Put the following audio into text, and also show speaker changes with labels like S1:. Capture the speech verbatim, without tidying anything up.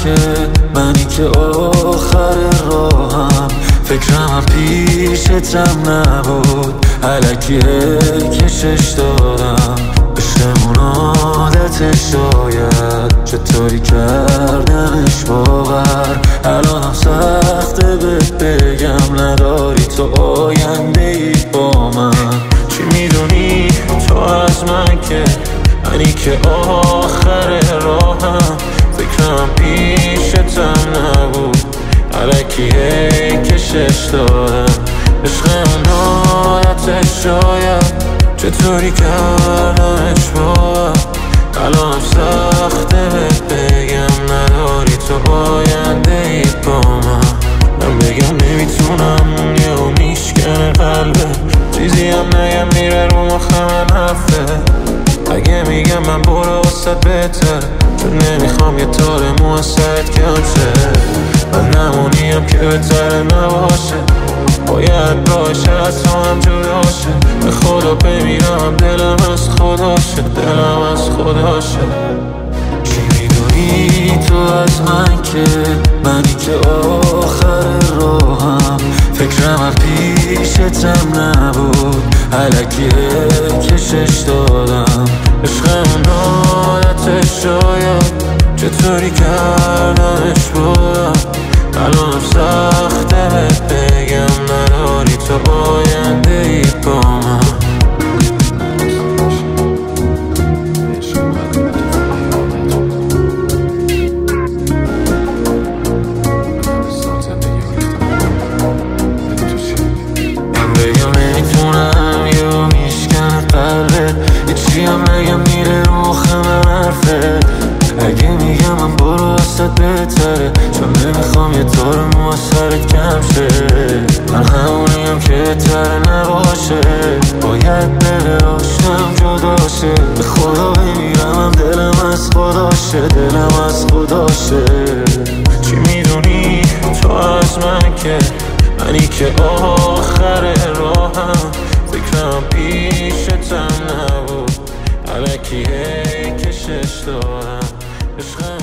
S1: که منی که آخر راهم، فکرم هم پیشتم نبود، الکی کشش دادم. عشقمون عادت شاید چطوری کردمش باور، الانم سخته بهت بگم نداری تو آینده ای با من. چی میدونی تو از من که منی که آخر راهم، فکرم پیشتم نبود، الکی کشش دادم. عشقمون عادتش شاید چطوری کردمش باور، الانم سخته بهت بگم نداری تو آینده ای با من. من بگم نمیتونم یهو میشکنه قلبه، چیزی هم نگم میره رو مخم من حرفه. اگه میگم من برو واسد بهتر، چون نمیخوام یه تار مو سرت کم شه. من نمونیم که بهتره نباشه، باید باشه از تو هم جدا شه. به خدا بمیرم دلم از خداشه، دلم از خداشه. چی میدونی تو از من که منی که آخر راهم، فکرم از پیشتم نبود، الکی کشش دادم. عشقمون عادتش شاید چطوری کردمش باور، الانم سخته بهت بگم نداری تو آینده ای با من. من بگم نمیتونم یهو میشکنه قلبت، یه چی هم نگم میره رو مخ من حرفت. اگه میگم من برو واسد بهتره، چون نمیخوام یه تار مو سرت کم شه. من همونیم که بهتره نباشه، باید بره آشنم جدا شه. به خدا بمیرم دلم از خداشه، دلم از خداشه. چی میدونی تو از من که منی که آخر راهم، فکرم پیشتم نبود، الکی کشش دارم. عشقم